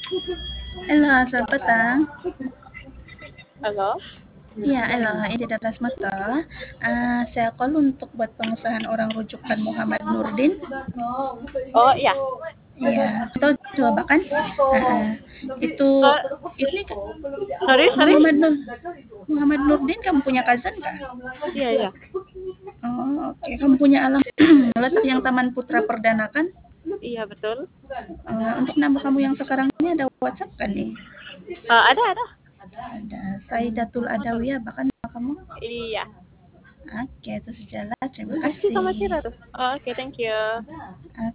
Halo, selamat petang. Halo? Iya, halo, ini Data Smata. Saya call untuk buat pengusahaan orang rujukan Muhammad Nurdin. Oh iya. Iya, tahu coba kan? Itu Oh, ini sorry. Muhammad Nurdin kamu punya cousin kah? Iya, iya. Oh, oke. Kamu punya alat yang Taman Putra Perdana kan? Iya, betul. Untuk nama kamu yang sekarang ini ada WhatsApp kan nih? Ada. Ada Saidatul Adawiyah bahkan nama kamu. Iya. Oke, itu sejalan. Terima Pasti sama kasih. Cira tuh. Oh, oke, thank you.